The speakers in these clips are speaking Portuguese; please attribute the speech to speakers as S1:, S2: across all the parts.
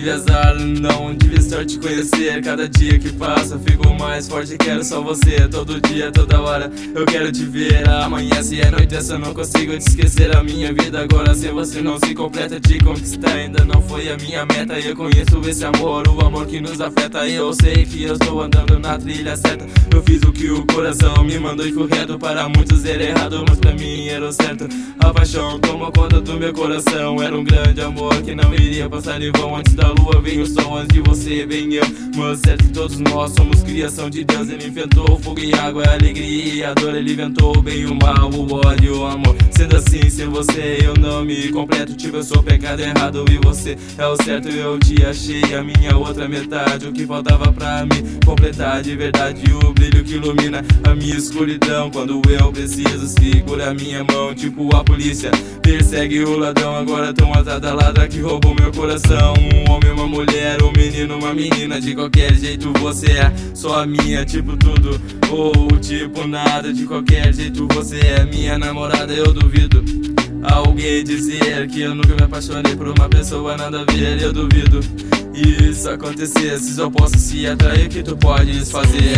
S1: tive azar, não tive sorte de conhecer. Cada dia que passa fico mais forte, quero só você. Todo dia, toda hora, eu quero te ver. Amanhece e anoitece, eu não consigo te esquecer. A minha vida agora sem você não se completa. Te conquistar ainda não foi a minha meta. Eu conheço esse amor, o amor que nos afeta. Eu sei que eu estou andando na trilha certa. Eu fiz o que o coração me mandou e correto. Para muitos era errado, mas pra mim era o certo. A paixão tomou conta do meu coração. Era um grande amor que não iria passar em vão. Antes da lua vem o sol, antes de você vem eu. Mas certo, todos nós somos criação de Deus. Ele inventou fogo e água, a alegria e a dor. Ele inventou o bem e o mal, o ódio e o amor. Sendo assim, sem você eu não me completo. Tipo, eu sou pecado errado e você é o certo. Eu te achei a minha outra metade. O que faltava pra me completar de verdade. O brilho que ilumina a minha escuridão. Quando eu preciso, segura a minha mão. Tipo, a polícia persegue o ladrão. Agora tão atada a ladra que roubou meu coração. Um homem, uma mulher, um menino, uma menina. De qualquer jeito você é só a minha. Tipo tudo ou tipo nada. De qualquer jeito você é minha namorada. Eu duvido alguém dizer que eu nunca me apaixonei por uma pessoa nada a ver. Eu duvido isso acontecer. Se só posso se atrair, o que tu podes fazer?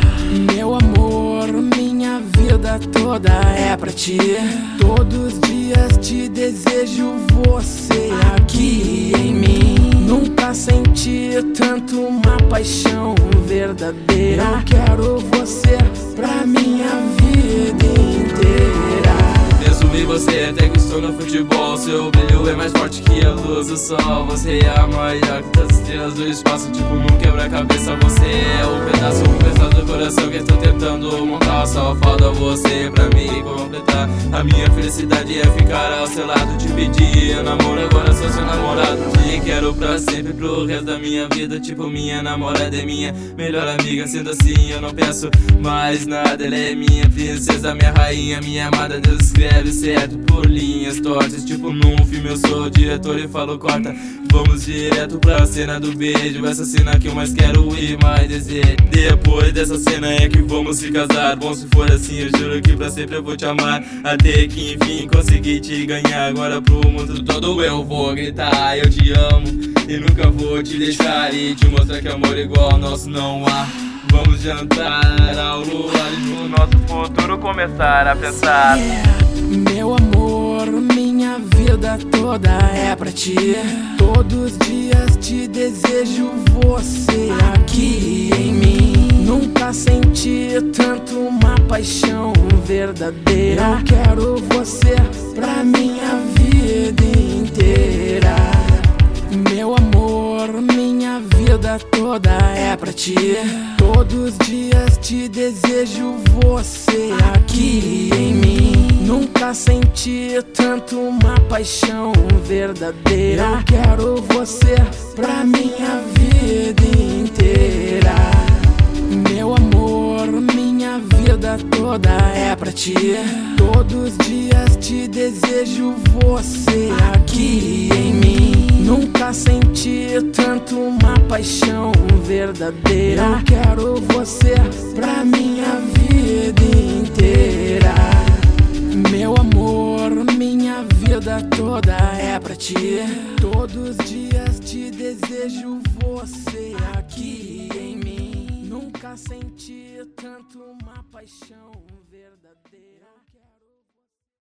S2: Meu amor, minha vida toda é pra ti. Todos os dias te desejo você aqui em mim. Nunca senti tanto uma paixão verdadeira. Eu quero você pra minha vida inteira.
S1: Penso em você até que estou no futebol. Seu brilho é mais forte que a luz do sol. Você é a maior que das estrelas do espaço. Tipo num quebra-cabeça. Você é o pedaço do coração que estou tentando montar. Só falta você pra me completar. A minha felicidade é ficar ao seu lado. Te pedir eu namoro, agora sou seu namorado. Te quero pra sempre, pro resto da minha vida. Tipo minha namorada é minha melhor amiga. Sendo assim eu não peço mais nada. Ela é minha princesa, minha rainha, minha amada. Deus escreve certo por linhas tortas. Tipo num filme eu sou o diretor e falo corta. Vamos direto pra cena do beijo. Essa cena que eu mais quero e mais desejo. Depois dessa cena é que vamos se casar. Bom, se for assim eu juro que pra sempre eu vou te amar. Até que enfim consegui te ganhar. Agora pro mundo todo eu vou gritar: eu te amo e nunca vou te deixar. E te mostrar que amor igual ao nosso não há. Vamos jantar ao luar e no nosso futuro começar a pensar.
S2: Meu amor, minha vida toda é pra ti. Todos os dias te desejo você aqui em mim. Nunca senti tanto uma paixão verdadeira. Eu quero você pra minha vida inteira. Meu amor, minha vida toda é pra ti. Todos os dias te desejo você aqui em mim. Nunca senti tanto uma paixão verdadeira. Eu quero você pra minha vida inteira. Meu amor, minha vida toda é pra ti. Todos os dias te desejo você aqui em mim. Nunca senti tanto uma paixão verdadeira. Eu quero você pra minha vida inteira. Meu amor, minha vida toda é pra ti. Todos os dias te desejo você aqui em mim. Nunca senti tanto uma paixão verdadeira.